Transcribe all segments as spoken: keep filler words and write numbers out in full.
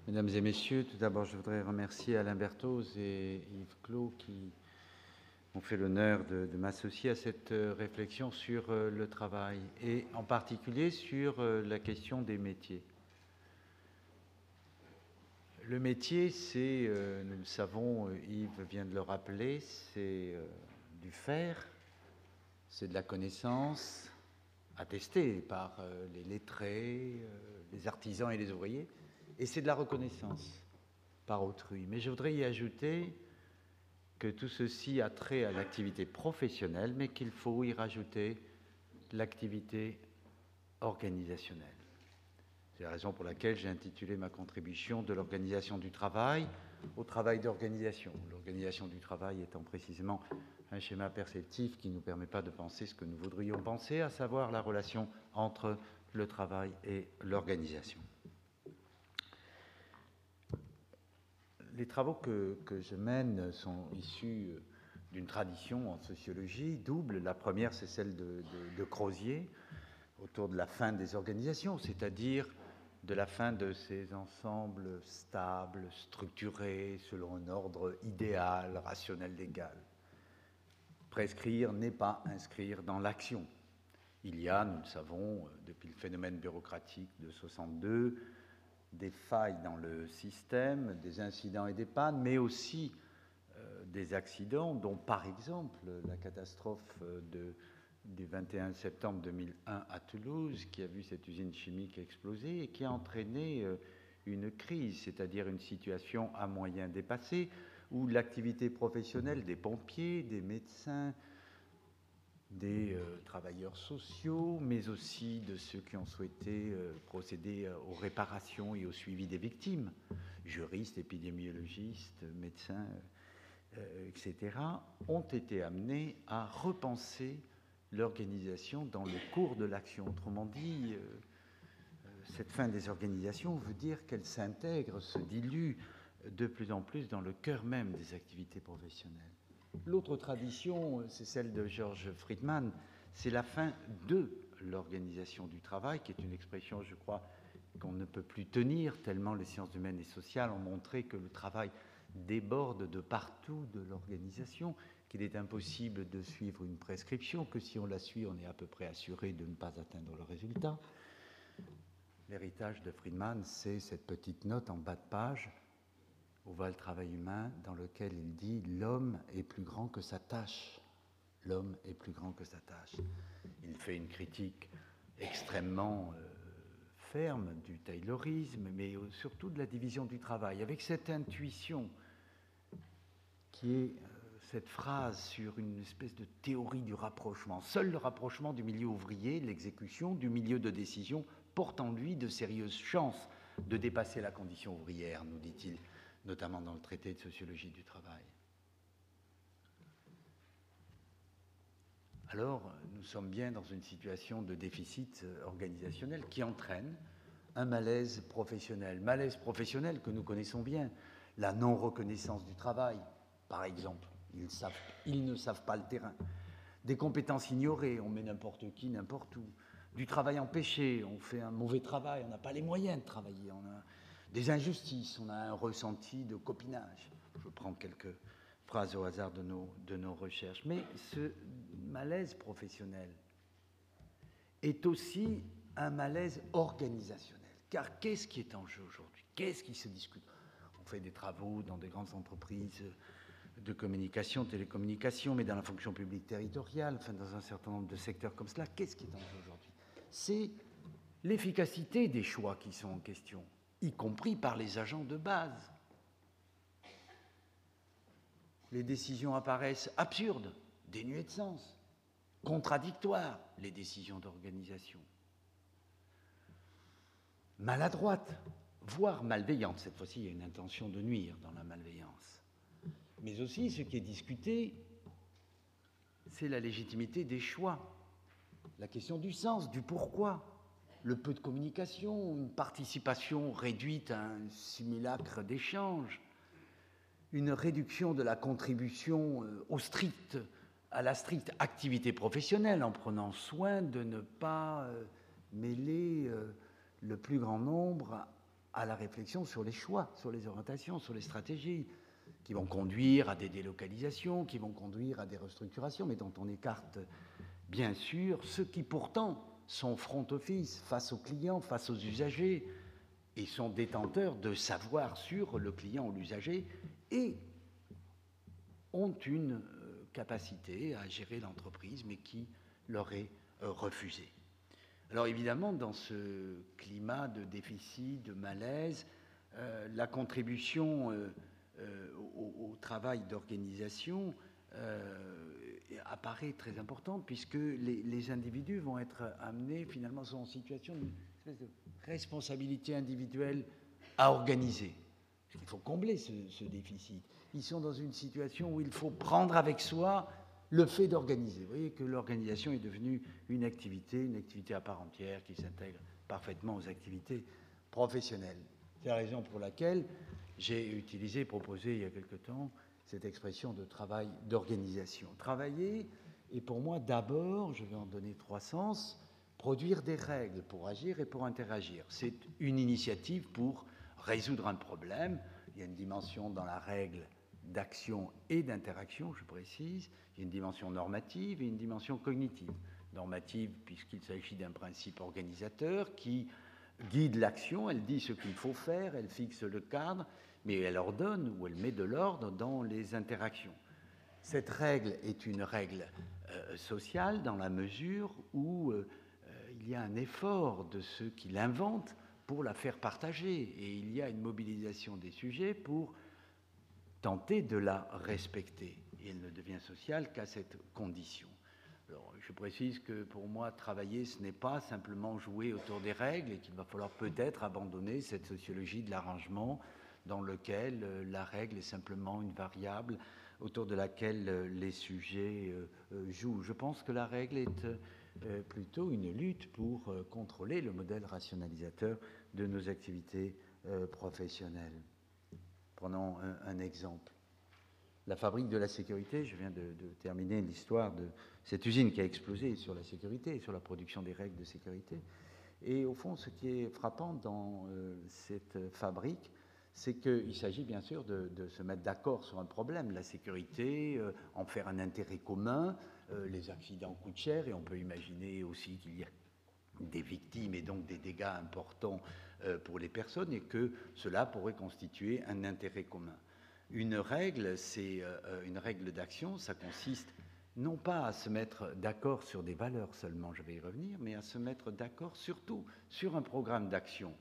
Mesdames et messieurs, tout d'abord, je voudrais remercier Alain Berthoz et Yves Clos qui m'ont fait l'honneur de, de m'associer à cette réflexion sur le travail et en particulier sur la question des métiers. Le métier, c'est, euh, nous le savons, Yves vient de le rappeler, c'est euh, du faire, c'est de la connaissance attestée par euh, les lettrés, euh, les artisans et les ouvriers, et c'est de la reconnaissance par autrui. Mais je voudrais y ajouter que tout ceci a trait à l'activité professionnelle, mais qu'il faut y rajouter l'activité organisationnelle. C'est la raison pour laquelle j'ai intitulé ma contribution de l'organisation du travail au travail d'organisation. L'organisation du travail étant précisément un schéma perceptif qui ne nous permet pas de penser ce que nous voudrions penser, à savoir la relation entre le travail et l'organisation. Les travaux que, que je mène sont issus d'une tradition en sociologie double. La première, c'est celle de, de, de Crozier, autour de la fin des organisations, c'est-à-dire de la fin de ces ensembles stables, structurés, selon un ordre idéal, rationnel, légal. Prescrire n'est pas inscrire dans l'action. Il y a, nous le savons, depuis le phénomène bureaucratique de soixante-deux, des failles dans le système, des incidents et des pannes, mais aussi euh, des accidents, dont par exemple la catastrophe de, du vingt et un septembre deux mille un à Toulouse, qui a vu cette usine chimique exploser et qui a entraîné euh, une crise, c'est-à-dire une situation à moyens dépassés, où l'activité professionnelle des pompiers, des médecins, des euh, travailleurs sociaux, mais aussi de ceux qui ont souhaité euh, procéder euh, aux réparations et au suivi des victimes, juristes, épidémiologistes, médecins, euh, et cetera, ont été amenés à repenser l'organisation dans le cours de l'action. Autrement dit, euh, cette fin des organisations veut dire qu'elles s'intègrent, se diluent de plus en plus dans le cœur même des activités professionnelles. L'autre tradition, c'est celle de George Friedman, c'est la fin de l'organisation du travail, qui est une expression, je crois, qu'on ne peut plus tenir, tellement les sciences humaines et sociales ont montré que le travail déborde de partout de l'organisation, qu'il est impossible de suivre une prescription, que si on la suit, on est à peu près assuré de ne pas atteindre le résultat. L'héritage de Friedman, c'est cette petite note en bas de page, où va le travail humain, dans lequel il dit « l'homme est plus grand que sa tâche ». L'homme est plus grand que sa tâche. Il fait une critique extrêmement euh, ferme du taylorisme, mais surtout de la division du travail, avec cette intuition qui est euh, cette phrase sur une espèce de théorie du rapprochement. Seul le rapprochement du milieu ouvrier, l'exécution du milieu de décision, porte en lui de sérieuses chances de dépasser la condition ouvrière, nous dit-il, notamment dans le traité de sociologie du travail. Alors, nous sommes bien dans une situation de déficit organisationnel qui entraîne un malaise professionnel. Malaise professionnel que nous connaissons bien, la non-reconnaissance du travail, par exemple. Ils, savent, ils ne savent pas le terrain. Des compétences ignorées, on met n'importe qui, n'importe où. Du travail empêché, on fait un mauvais travail, on n'a pas les moyens de travailler. On a des injustices, on a un ressenti de copinage. Je prends quelques phrases au hasard de nos, de nos recherches. Mais ce malaise professionnel est aussi un malaise organisationnel. Car qu'est-ce qui est en jeu aujourd'hui? Qu'est-ce qui se discute? On fait des travaux dans des grandes entreprises de communication, télécommunication, mais dans la fonction publique territoriale, enfin dans un certain nombre de secteurs comme cela. Qu'est-ce qui est en jeu aujourd'hui? C'est l'efficacité des choix qui sont en question, y compris par les agents de base. Les décisions apparaissent absurdes, dénuées de sens, contradictoires, les décisions d'organisation. Maladroites, voire malveillantes. Cette fois-ci, il y a une intention de nuire dans la malveillance. Mais aussi, ce qui est discuté, c'est la légitimité des choix, la question du sens, du pourquoi, le peu de communication, une participation réduite à un simulacre d'échange, une réduction de la contribution au strict, à la stricte activité professionnelle, en prenant soin de ne pas mêler le plus grand nombre à la réflexion sur les choix, sur les orientations, sur les stratégies, qui vont conduire à des délocalisations, qui vont conduire à des restructurations, mais dont on écarte bien sûr ceux qui pourtant sont front office face aux clients, face aux usagers, et sont détenteurs de savoir sur le client ou l'usager, et ont une capacité à gérer l'entreprise, mais qui leur est refusée. Alors évidemment, dans ce climat de déficit, de malaise, euh, la contribution euh, euh, au, au travail d'organisation euh, apparaît très importante, puisque les, les individus vont être amenés, finalement, sont en situation d'une espèce de responsabilité individuelle à organiser. Il faut combler ce, ce déficit. Ils sont dans une situation où il faut prendre avec soi le fait d'organiser. Vous voyez que l'organisation est devenue une activité, une activité à part entière qui s'intègre parfaitement aux activités professionnelles. C'est la raison pour laquelle j'ai utilisé, proposé il y a quelque temps, cette expression de travail d'organisation. Travailler est pour moi d'abord, je vais en donner trois sens, produire des règles pour agir et pour interagir. C'est une initiative pour résoudre un problème. Il y a une dimension dans la règle d'action et d'interaction, je précise. Il y a une dimension normative et une dimension cognitive. Normative, puisqu'il s'agit d'un principe organisateur qui guide l'action, elle dit ce qu'il faut faire, elle fixe le cadre, mais elle ordonne ou elle met de l'ordre dans les interactions. Cette règle est une règle euh, sociale dans la mesure où euh, il y a un effort de ceux qui l'inventent pour la faire partager, et il y a une mobilisation des sujets pour tenter de la respecter. Et elle ne devient sociale qu'à cette condition. Alors, je précise que pour moi, travailler, ce n'est pas simplement jouer autour des règles, et qu'il va falloir peut-être abandonner cette sociologie de l'arrangement dans lequel euh, la règle est simplement une variable autour de laquelle euh, les sujets euh, euh, jouent. Je pense que la règle est euh, plutôt une lutte pour euh, contrôler le modèle rationalisateur de nos activités euh, professionnelles. Prenons un, un exemple. La fabrique de la sécurité, je viens de, de terminer l'histoire de cette usine qui a explosé sur la sécurité et sur la production des règles de sécurité. Et au fond, ce qui est frappant dans euh, cette fabrique, c'est qu'il s'agit bien sûr de, de se mettre d'accord sur un problème, la sécurité, euh, en faire un intérêt commun. Euh, les accidents coûtent cher et on peut imaginer aussi qu'il y a des victimes et donc des dégâts importants euh, pour les personnes, et que cela pourrait constituer un intérêt commun. Une règle, c'est euh, une règle d'action, ça consiste non pas à se mettre d'accord sur des valeurs seulement, je vais y revenir, mais à se mettre d'accord surtout sur un programme d'action.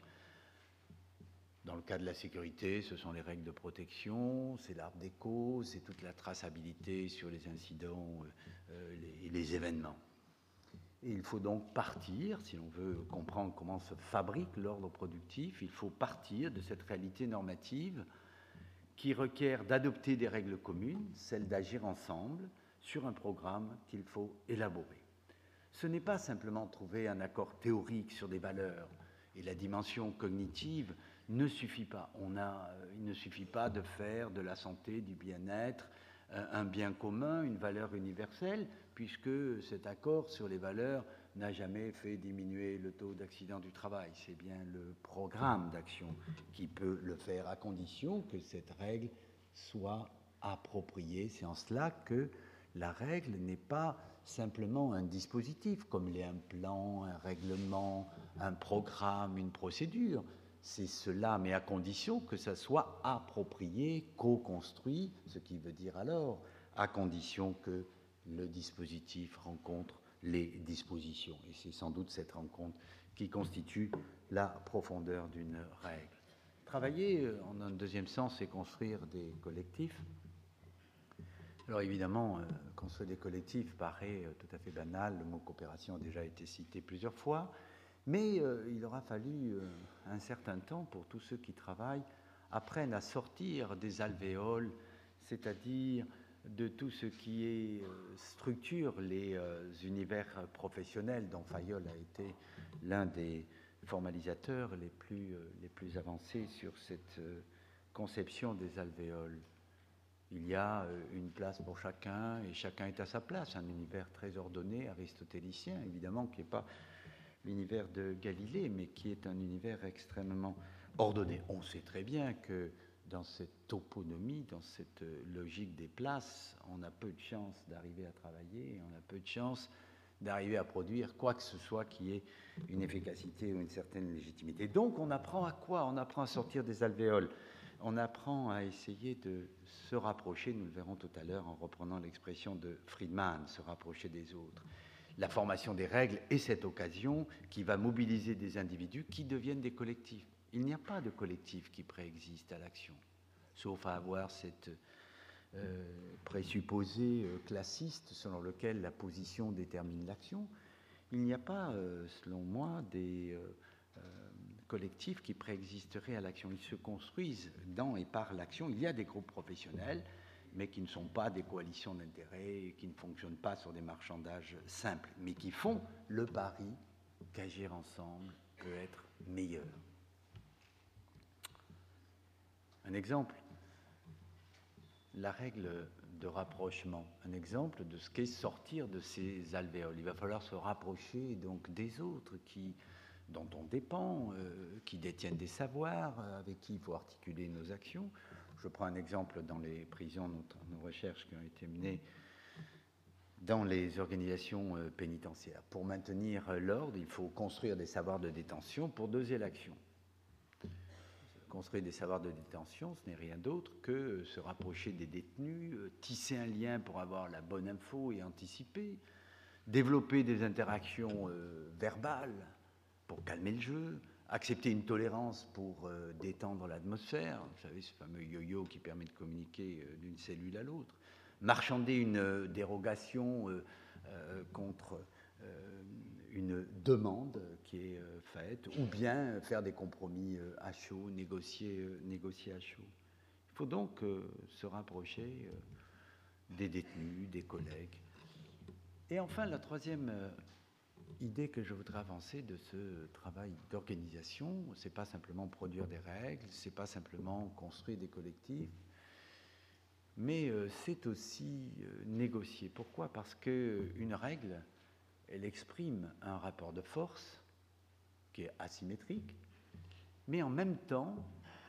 Dans le cas de la sécurité, ce sont les règles de protection, c'est l'arbre des causes, c'est toute la traçabilité sur les incidents euh, et les, les événements. Et il faut donc partir, si l'on veut comprendre comment se fabrique l'ordre productif, il faut partir de cette réalité normative qui requiert d'adopter des règles communes, celles d'agir ensemble sur un programme qu'il faut élaborer. Ce n'est pas simplement trouver un accord théorique sur des valeurs, et la dimension cognitive ne suffit pas. On a, il ne suffit pas de faire de la santé, du bien-être, un bien commun, une valeur universelle, puisque cet accord sur les valeurs n'a jamais fait diminuer le taux d'accident du travail. C'est bien le programme d'action qui peut le faire, à condition que cette règle soit appropriée. C'est en cela que la règle n'est pas simplement un dispositif, comme l'est un plan, un règlement, un programme, une procédure. C'est cela, mais à condition que ça soit approprié, co-construit, ce qui veut dire alors à condition que le dispositif rencontre les dispositions. Et c'est sans doute cette rencontre qui constitue la profondeur d'une règle. Travailler, en un deuxième sens, c'est construire des collectifs. Alors évidemment, euh, construire des collectifs paraît euh, tout à fait banal, le mot coopération a déjà été cité plusieurs fois, mais euh, il aura fallu euh, un certain temps pour tous ceux qui travaillent apprennent à sortir des alvéoles, c'est-à-dire de tout ce qui est, euh, structure les euh, univers professionnels dont Fayol a été l'un des formalisateurs les plus, euh, les plus avancés sur cette euh, conception des alvéoles. Il y a une place pour chacun et chacun est à sa place, un univers très ordonné, aristotélicien, évidemment, qui n'est pas l'univers de Galilée, mais qui est un univers extrêmement ordonnée. On sait très bien que dans cette toponymie, dans cette logique des places, on a peu de chances d'arriver à travailler, on a peu de chances d'arriver à produire quoi que ce soit qui ait une efficacité ou une certaine légitimité. Donc on apprend à quoi? On apprend à sortir des alvéoles. On apprend à essayer de se rapprocher, nous le verrons tout à l'heure en reprenant l'expression de Friedman, se rapprocher des autres. La formation des règles est cette occasion qui va mobiliser des individus qui deviennent des collectifs. Il n'y a pas de collectif qui préexiste à l'action, sauf à avoir cette euh, présupposé euh, classiste selon lequel la position détermine l'action. Il n'y a pas, euh, selon moi, des euh, euh, collectifs qui préexisteraient à l'action. Ils se construisent dans et par l'action. Il y a des groupes professionnels, mais qui ne sont pas des coalitions d'intérêts, qui ne fonctionnent pas sur des marchandages simples, mais qui font le pari qu'agir ensemble peut être meilleur. Un exemple, la règle de rapprochement, un exemple de ce qu'est sortir de ces alvéoles. Il va falloir se rapprocher donc des autres qui, dont on dépend, euh, qui détiennent des savoirs, euh, avec qui il faut articuler nos actions. Je prends un exemple dans les prisons, nos, nos recherches qui ont été menées dans les organisations euh, pénitentiaires. Pour maintenir euh, l'ordre, il faut construire des savoirs de détention pour doser l'action. Construire des savoirs de détention, ce n'est rien d'autre que se rapprocher des détenus, tisser un lien pour avoir la bonne info et anticiper, développer des interactions euh, verbales pour calmer le jeu, accepter une tolérance pour euh, détendre l'atmosphère, vous savez, ce fameux yo-yo qui permet de communiquer euh, d'une cellule à l'autre, marchander une euh, dérogation euh, euh, contre euh, une demande qui est euh, faite, ou bien faire des compromis euh, à chaud, négocier, euh, négocier à chaud. Il faut donc euh, se rapprocher euh, des détenus, des collègues. Et enfin, la troisième euh, idée que je voudrais avancer de ce travail d'organisation, c'est pas simplement produire des règles, c'est pas simplement construire des collectifs, mais euh, c'est aussi euh, négocier. Pourquoi? Parce qu'une règle, elle exprime un rapport de force qui est asymétrique, mais en même temps,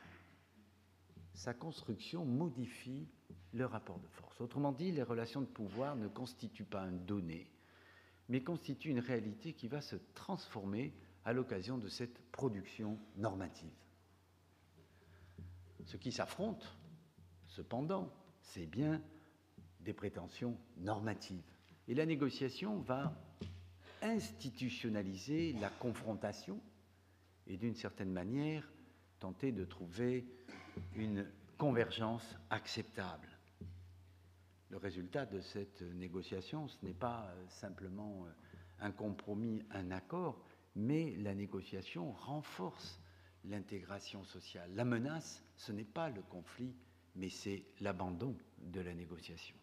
sa construction modifie le rapport de force. Autrement dit, les relations de pouvoir ne constituent pas un donné, mais constituent une réalité qui va se transformer à l'occasion de cette production normative. Ce qui s'affronte, cependant, c'est bien des prétentions normatives. Et la négociation va institutionnaliser la confrontation et d'une certaine manière tenter de trouver une convergence acceptable. Le résultat de cette négociation, ce n'est pas simplement un compromis, un accord, mais la négociation renforce l'intégration sociale. La menace, ce n'est pas le conflit, mais c'est l'abandon de la négociation.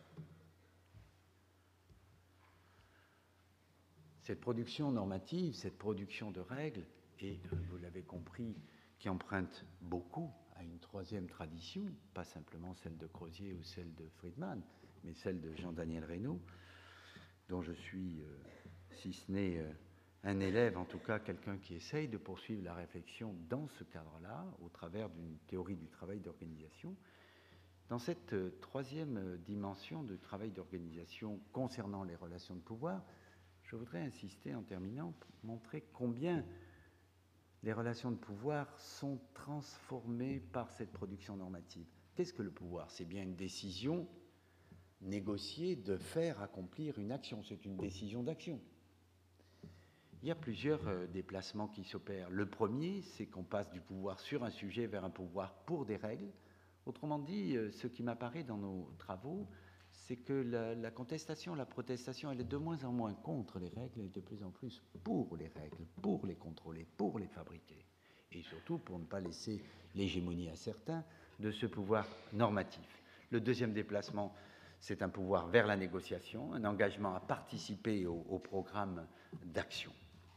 Cette production normative, cette production de règles, et vous l'avez compris, qui emprunte beaucoup à une troisième tradition, pas simplement celle de Crozier ou celle de Friedman, mais celle de Jean-Daniel Reynaud, dont je suis, euh, si ce n'est euh, un élève, en tout cas quelqu'un qui essaye de poursuivre la réflexion dans ce cadre-là, au travers d'une théorie du travail d'organisation. Dans cette euh, troisième euh, dimension de travail d'organisation concernant les relations de pouvoir, je voudrais insister en terminant pour montrer combien les relations de pouvoir sont transformées par cette production normative. Qu'est-ce que le pouvoir? C'est bien une décision négociée de faire accomplir une action. C'est une décision d'action. Il y a plusieurs euh, déplacements qui s'opèrent. Le premier, c'est qu'on passe du pouvoir sur un sujet vers un pouvoir pour des règles. Autrement dit, euh, ce qui m'apparaît dans nos travaux, c'est que la, la contestation, la protestation, elle est de moins en moins contre les règles et de plus en plus pour les règles, pour les contrôler, pour les fabriquer. Et surtout pour ne pas laisser l'hégémonie à certains de ce pouvoir normatif. Le deuxième déplacement, c'est un pouvoir vers la négociation, un engagement à participer au, au programme d'action.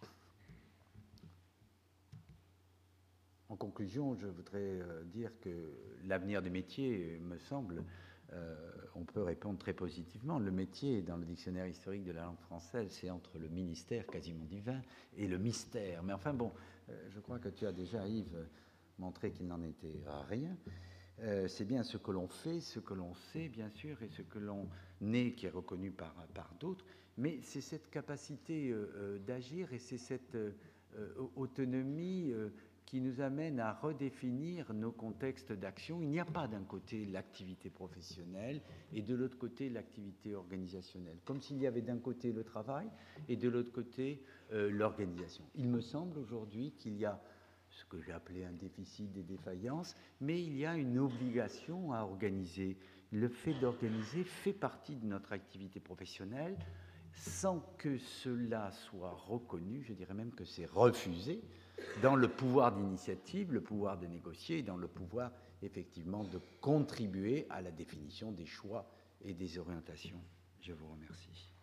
En conclusion, je voudrais dire que l'avenir des métiers, me semble, euh, on peut répondre très positivement. Le métier, dans le dictionnaire historique de la langue française, c'est entre le ministère quasiment divin et le mystère. Mais enfin bon, euh, je crois que tu as déjà, Yves, montré qu'il n'en était rien. Euh, c'est bien ce que l'on fait, ce que l'on sait, bien sûr, et ce que l'on est, qui est reconnu par, par d'autres, mais c'est cette capacité euh, d'agir et c'est cette euh, autonomie euh, qui nous amène à redéfinir nos contextes d'action. Il n'y a pas d'un côté l'activité professionnelle et de l'autre côté l'activité organisationnelle, comme s'il y avait d'un côté le travail et de l'autre côté euh, l'organisation. Il me semble aujourd'hui qu'il y a ce que j'ai appelé un déficit des défaillances, mais il y a une obligation à organiser. Le fait d'organiser fait partie de notre activité professionnelle sans que cela soit reconnu, je dirais même que c'est refusé, dans le pouvoir d'initiative, le pouvoir de négocier, dans le pouvoir effectivement de contribuer à la définition des choix et des orientations. Je vous remercie.